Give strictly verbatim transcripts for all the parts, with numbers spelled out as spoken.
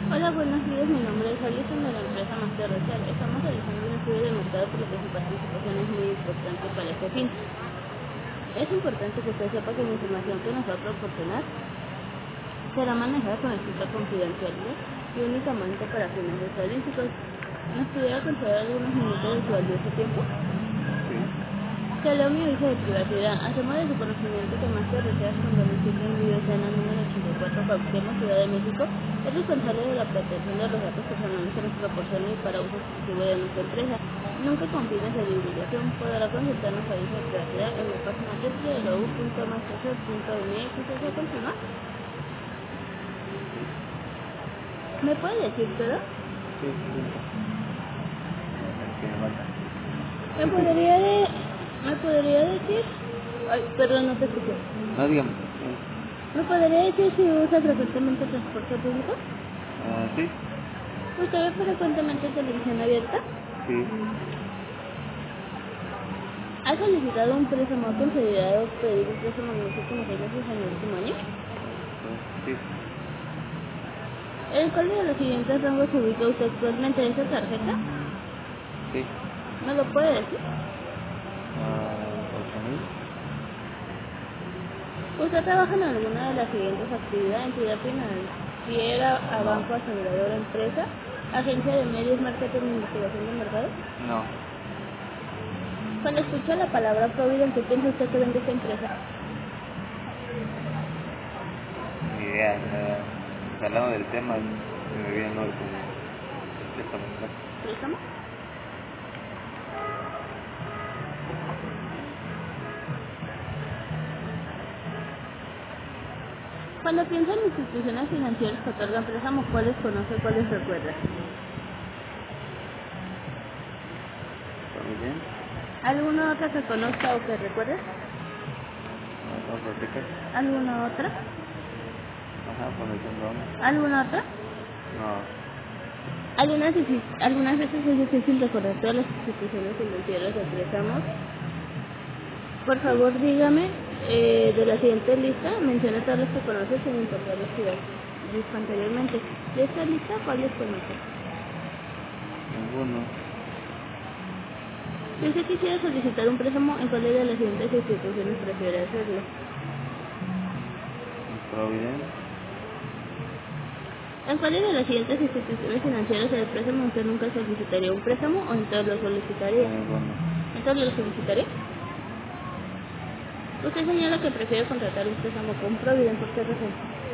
Hola, buenos días. Mi nombre es Alison de la empresa Master Research. Estamos realizando un estudio de mercado por lo que su participación es muy importante para este fin. Es importante que usted sepa que la información que nos va a proporcionar será manejada con estricta confidencialidad y únicamente para fines estadísticos. ¿Nos pudiera conceder algunos minutos de su valioso tiempo? Sí. Se leo mi aviso de privacidad. Hacemos de su conocimiento que Master Research con domicilio en Videocena número ochenta y cuatro, Cuauhtémoc, Ciudad de México, es responsable de la protección de los datos personales que nos proporciona y para uso exclusivo de nuestra empresa. Nunca con fines de divulgación. Podrá consultar nuestra aviso de privacidad en la página w w w punto masterresearch punto m x. ¿Desea continuar? Sí. ¿Me puede decir todo? Sí, punto. El que me falta. ¿Me podría de... ¿Me podría decir? Ay, perdón, no te escuché. No, dígame. ¿Me podría decir si usa frecuentemente transporte público? Ah, sí. ¿Usted ve frecuentemente televisión abierta? Sí. ¿Ha solicitado un préstamo? ¿Ha considerado pedir un préstamo en los últimos seis meses en el último año? Este, sí. ¿En cuál de los siguientes rangos se ubica usted actualmente en esta tarjeta? Sí. ¿Me lo puede decir? Ah, ocho mil. ¿Usted trabaja en alguna de las siguientes actividades? Entidad financiera, a No. banco, aseguradora, empresa, agencia de medios, marketing e investigación de mercado. No. Cuando escucha la palabra Provident, ¿qué piensa usted que vende esta empresa? Ni idea. Eh, pues hablando del tema, se me viene algo como el préstamo. ¿Préstamo? Cuando piensa en instituciones financieras que otorgan préstamos, ¿cuáles conoce, cuáles recuerda? Provident. ¿Alguna otra que conozca o que recuerde? No, no, Protector. ¿Alguna otra? Ajá, Fundación Ron. ¿Alguna otra? No. Algunas, difi- algunas veces es difícil recordar todas las instituciones financieras de préstamos. Por Sí. favor, dígame, eh, de la siguiente lista, mencione todas las que conoce sin importar las que dijo anteriormente. De esta lista, ¿cuáles conoce? Ninguno. Si usted quisiera solicitar un préstamo, ¿en cuál de las siguientes instituciones prefiere hacerlo? Provident. ¿En cuál de las siguientes instituciones financieras de préstamo usted nunca solicitaría un préstamo o en todas lo solicitaría? Ninguno. ¿En todas lo solicitaría? Usted señala que prefiere contratar un préstamo con Provident, ¿por qué razón?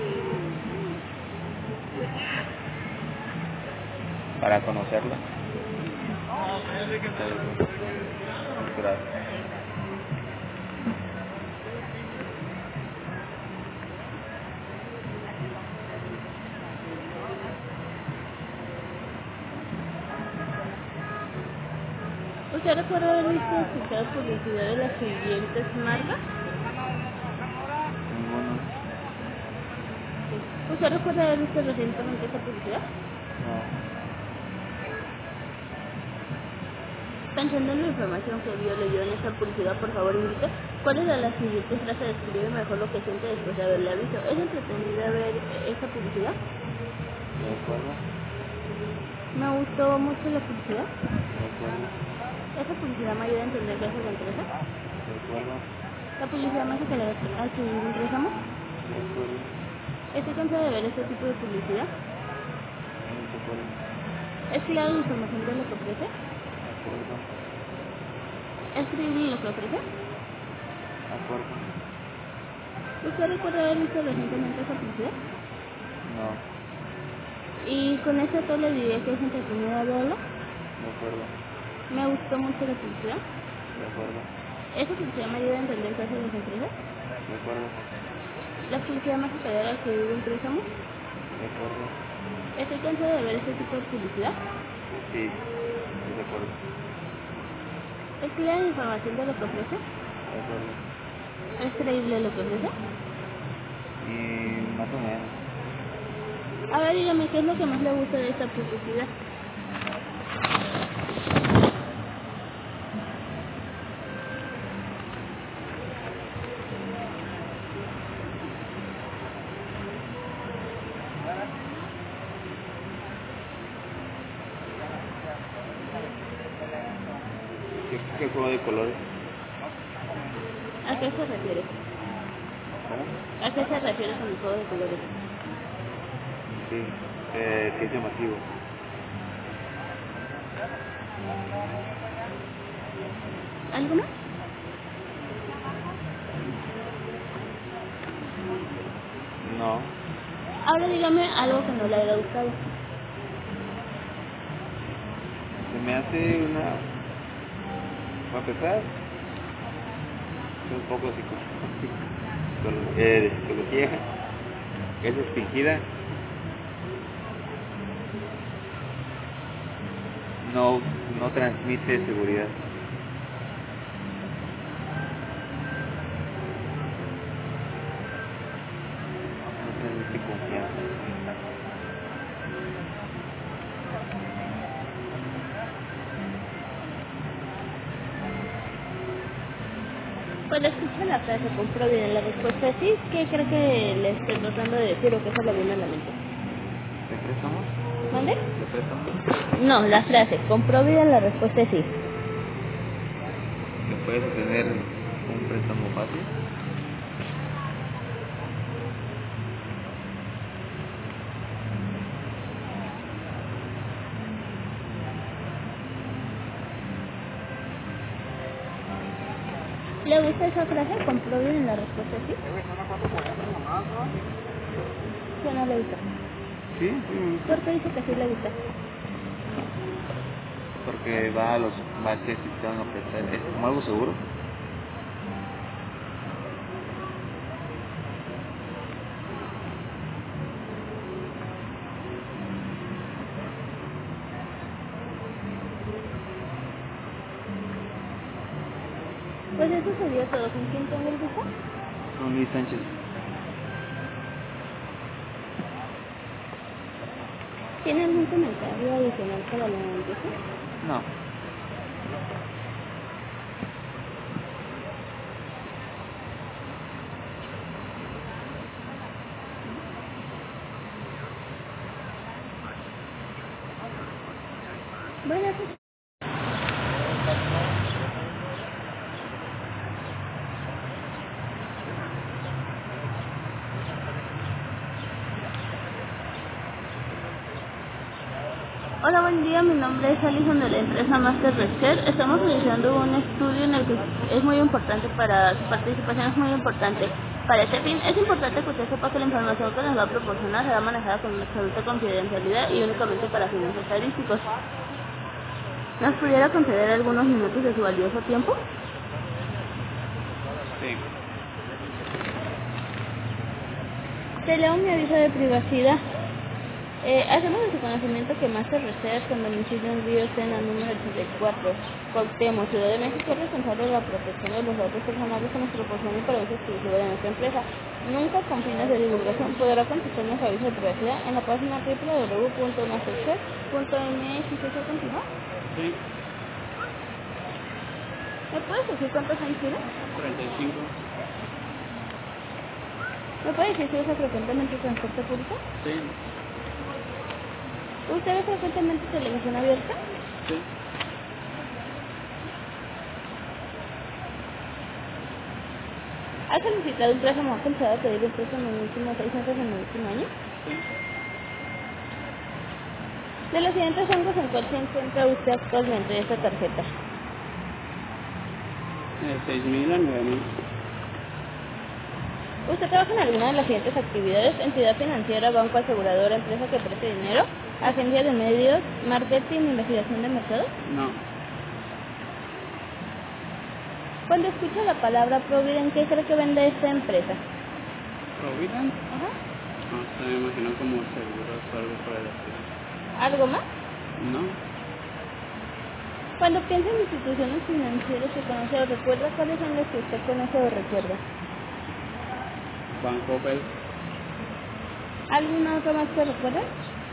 Para conocerla. Muchas información cultural. ¿Usted recuerda haber visto o escuchado publicidad de las siguientes marcas? Ninguno. ¿Usted recuerda haber visto recientemente esta publicidad? No. Pensando en la información que vio leyó en esta publicidad, por favor indique cuáles de las siguientes frases describe mejor lo que siente después de haberla visto. ¿Es entretenida ver esta publicidad? De acuerdo. Me gustó mucho la publicidad. De acuerdo. Esta publicidad me ayuda a entender qué hace la empresa. De acuerdo. La publicidad me hace querer adquirir un préstamo. De acuerdo. Estoy cansada de ver este tipo de publicidad. De acuerdo. ¿Es clara la información de lo que ofrece? De acuerdo. ¿Es creíble lo que ofrece? De acuerdo. ¿Usted recuerda haber visto recientemente esa publicidad? No. Y con esto todo le diría que es entretenida verlo. De acuerdo. Me gustó mucho la publicidad. De acuerdo. Esa publicidad me ayuda a entender qué hacen las empresas. De acuerdo. La publicidad me hace querer adquirir un préstamo. De acuerdo. Estoy cansada de ver este tipo de publicidad. Sí. Estoy de acuerdo. ¿Es clara la información de lo que ofrece? De acuerdo. ¿Es creíble lo que ofrece? Y más o menos. A ver, dígame, ¿qué es lo que más le gusta de esta publicidad? ¿Qué juego de colores? ¿A qué se refiere? ¿Cómo? ¿A qué se refiere con el juego de colores? Sí, eh, que es llamativo. ¿Algo más? No, Ahora dígame algo que no le haya gustado. se me hace una... Para empezar, es un poco psico... eh, de psicología, es fingida. No, no transmite seguridad. No transmite confianza. Cuando escucha la frase compro bien la respuesta es sí, ¿qué cree que le estoy tratando de decir o qué se le viene a la mente? ¿De préstamos? ¿Mande? ¿De préstamos? No, la frase compro bien la respuesta es sí. ¿Que puedes obtener un préstamo fácil? ¿Le gusta esa frase? ¿Compro bien la respuesta es sí? ¿O no le gusta? Sí, sí me gusta. ¿Por qué dice que sí le gusta? Porque va a los baches y te van a prestar. Es como algo seguro. Pues eso sería todo. ¿Con quién tengo el gusto? Con Luis Sánchez. ¿Tiene algún comentario adicional para la encuesta? No. Bueno, pues hola, buen día. Mi nombre es Alison de la empresa Master Research. Estamos realizando un estudio en el que es muy importante para su participación, es muy importante. Para este fin, es importante que usted sepa que la información que nos va a proporcionar será manejada con absoluta confidencialidad y únicamente para fines estadísticos. ¿Nos pudiera conceder algunos minutos de su valioso tiempo? Sí. Te leo mi aviso de privacidad. Eh, hacemos de su conocimiento que Master Research, con domicilio en Río Sena, número ochenta y cuatro, Cuauhtémoc, Ciudad de México, es responsable de la protección de los datos personales que nos proporciona para uso exclusivo de nuestra empresa. Nunca con fines de divulgación podrá consultar nuestro aviso de privacidad en la página doble u doble u doble u punto masterchef punto m x. ¿Eso continúa? Sí. ¿Me puedes decir cuántos años tiene? treinta y cinco. ¿Me puede decir si usa frecuentemente transporte público? Sí. ¿Usted ve frecuentemente televisión abierta? Sí. ¿Ha solicitado un préstamo o ha pensado pedir un préstamo en los últimos seis meses en el último año? Sí. De los siguientes rangos, ¿en cuál se encuentra usted actualmente de esta tarjeta? Eh, seis mil a nueve mil. ¿Usted trabaja en alguna de las siguientes actividades? Entidad financiera, banco, aseguradora, empresa que preste dinero, agencia de medios, marketing, investigación de mercado. No. Cuando escucha la palabra Provident, ¿qué cree que vende esta empresa? ¿Provident? Ajá. No sé, me imagino como seguros o algo por el estilo. ¿Algo más? No. Cuando piensa en instituciones financieras que conoce o recuerda, ¿cuáles son las que usted conoce o recuerda? Banco Bell. ¿Alguna otra más que recuerde?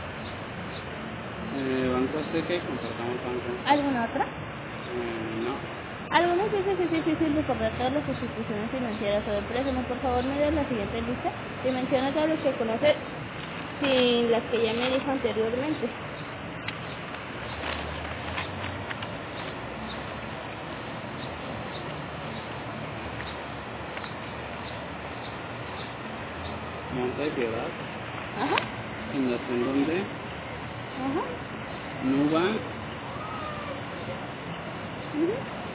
Eh, Banco Azteca y contratamos banco. ¿Alguna otra? Eh, no. Algunas veces es difícil recordar todas las instituciones financieras o de préstamos. Por favor, me dé la siguiente lista y menciona todas las que conoce sin las que ya me dijo anteriormente. de Piedad. Ajá. Fundación donde Ajá. Nuba. Uh-huh.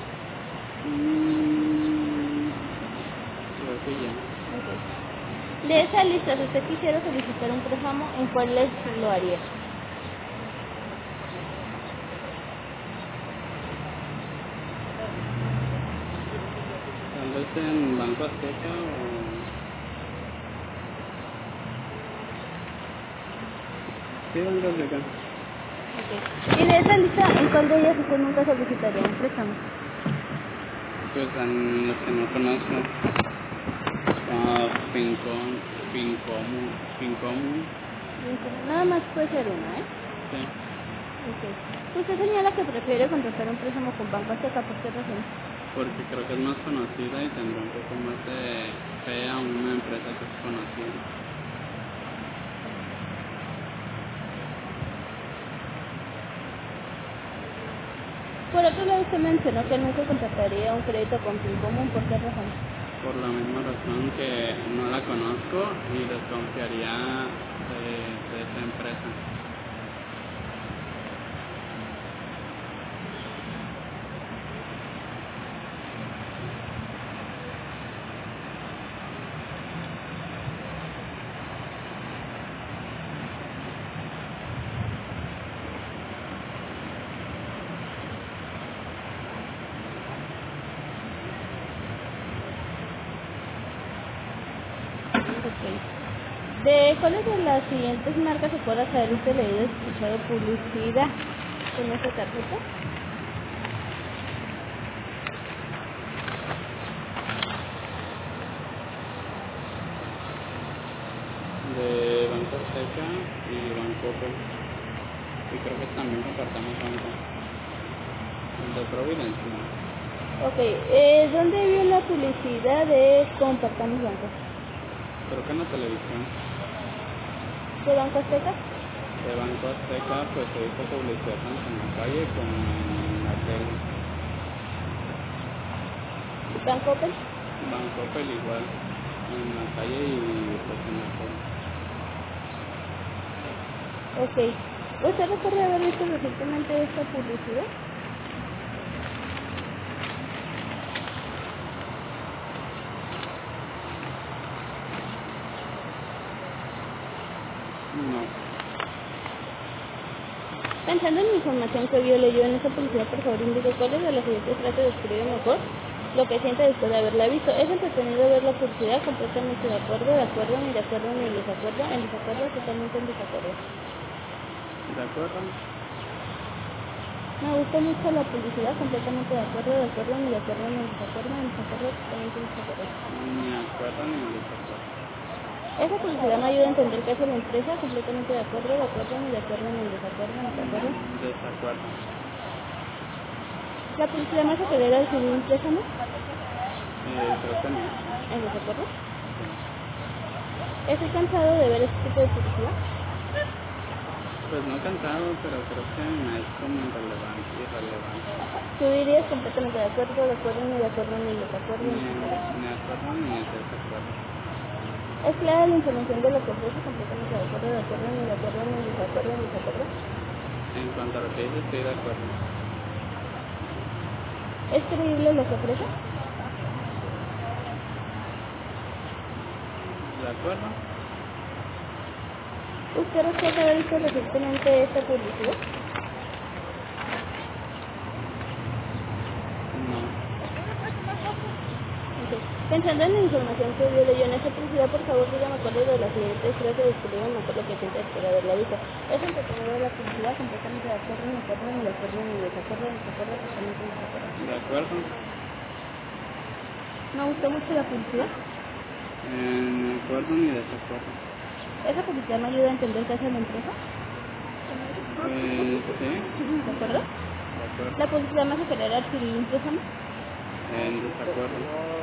Mmm, creo que ya. Okay. De esa lista, si usted quisiera solicitar un préstamo, ¿en cuáles lo haría? Tal vez en Banco Azteca o... Sí, Banco Azteca. Okay. Y de esa lista, ¿en cuál de ellas usted nunca solicitaría un préstamo? Pues en los que no conozco. Ah, Fincom, Fincomu, Fincomu. Nada más puede ser una, ¿eh? Sí. Okay. Usted señala que prefiere contratar un préstamo con Banco Azteca, ¿por qué razón? Porque creo que es más conocida y tendrá un poco más de fe a una empresa que es conocida. Por otro lado, usted mencionó que nunca contrataría un crédito con Fincomún, ¿por qué razón? Por la misma razón que no la conozco y desconfiaría de, de esa empresa. Okay. ¿De cuáles de las siguientes marcas se puede haber usted leído escuchado publicidad con esta tarjeta? De Banco Azteca y Banco Open. Y creo que también compartamos banco. El de Providence, ¿no? Ok, eh, ¿dónde vio la publicidad de Compartamos Banco? Creo que en la televisión. ¿De Banco Azteca? De Banco Azteca pues se hizo publicidad tanto en la calle como en la tele. ¿Banco Open? Banco Open igual, en la calle y pues en la tele. Ok. ¿Usted recuerda haber visto recientemente esta publicidad? No. Pensando en la información que vio leyó en esta publicidad, por favor indique cuáles de las siguientes frases describe mejor lo que siente después de haberla visto. Es entretenido ver la publicidad, completamente de acuerdo, de acuerdo, ni de acuerdo, ni en desacuerdo, en desacuerdo, totalmente en desacuerdo. ¿De acuerdo? Me gustó mucho la publicidad, completamente de acuerdo, de acuerdo, ni de acuerdo, ni en desacuerdo, en desacuerdo, totalmente en desacuerdo. Ni de acuerdo ni de desacuerdo. Esa publicidad me ayuda a entender qué hace la empresa, completamente de acuerdo, de acuerdo, ni de acuerdo, ni en desacuerdo, en desacuerdo. Mm, desacuerdo. La publicidad me hace querer adquirir un préstamo, Eh, creo que no. en desacuerdo. Sí. Estoy cansado de ver este tipo de publicidad. Pues no cansado, pero creo que me es como irrelevante, irrelevante. Tú dirías completamente de acuerdo, de acuerdo, ni de acuerdo, ni de acuerdo, Ni ni de acuerdo. ni de acuerdo ni de desacuerdo. Es clara la información de lo que ofrece, completamente de acuerdo, de acuerdo, ni de acuerdo, ni de desacuerdo, ni de desacuerdo. En cuanto a lo que dice, estoy de acuerdo. ¿Es creíble lo que ofrece? ¿De acuerdo? ¿Usted recuerda haber visto recientemente esta publicidad? No. Okay. Pensando en la información que vio leyó en esta publicidad, por favor dígame cuáles de las siguientes frases describen mejor lo que siente después de haberla visto. Es entretenido la publicidad, completamente de acuerdo, ni de acuerdo, ni de acuerdo, ni de desacuerdo, ni de desacuerdo, totalmente en desacuerdo. ¿De acuerdo? Me gustó mucho la publicidad. Eh, ni de acuerdo ni de desacuerdo. Esa publicidad me ayuda a entender qué hace la empresa. Pues sí. ¿De acuerdo? De acuerdo. La publicidad me hace querer adquirir un préstamo. En desacuerdo.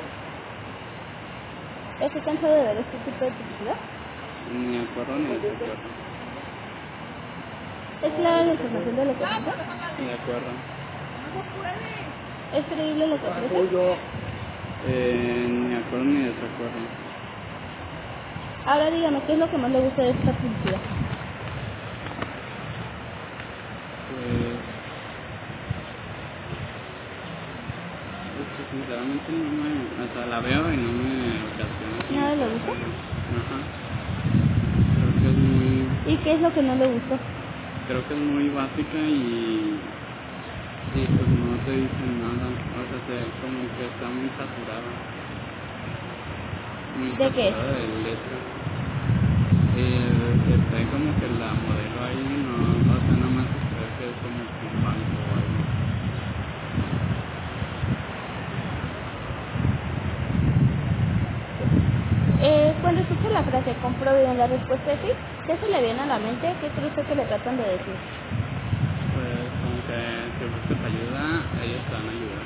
Estoy cansado de ver este tipo de publicidad. Ni de acuerdo ni de desacuerdo. Es clara la información de lo que ofrece. De acuerdo. Es creíble lo que ofrece. Eh, ni de acuerdo ni de desacuerdo. Ahora dígame, ¿qué es lo que más le gusta de esta publicidad? Pues, es que sinceramente no me, o sea, la veo y no me ocasiona. así ¿Nada le mucho gusta? cambio. Ajá. Creo que es muy, ¿Y qué es lo que no le gustó? creo que es muy básica y, y pues no te dicen nada. O sea, se, como que está muy saturada. Muy ¿De qué? saturada de letras. Eh, está como que la modelo ahí no, o sea, nada más creo que es como que un banco o algo. Eh, cuando escucha la frase compro bien, la respuesta es sí, ¿qué se le viene a la mente? ¿Qué cree usted que le tratan de decir? Pues como que si buscas ayuda, ellos te van a ayudar.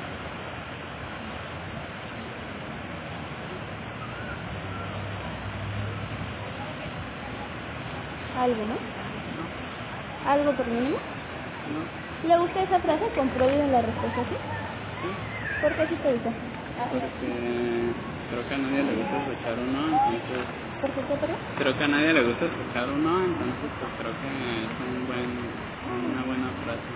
Algo, ¿no? No, ¿Algo por mínimo? no, ¿Le gusta esa frase? ¿Compró bien, la respuesta sí? sí, ¿Por qué sí te dice? Ah, porque creo que a nadie le gusta escuchar un no, entonces, ¿por qué te perdón? creo que a nadie le gusta escuchar un no, entonces pues creo que es un buen, una buena frase.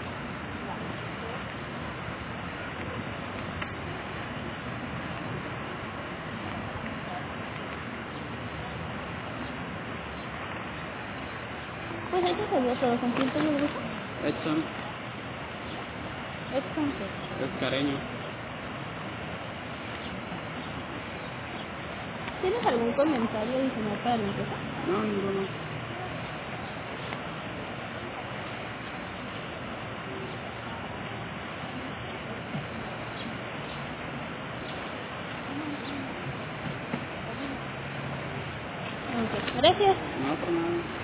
Pues eso sería todo. ¿Con quién te lo gusta? Edson Es con qué. es careño. ¿Tienes algún comentario adicional para la empresa? No, ninguno. Ok, gracias. No, por nada.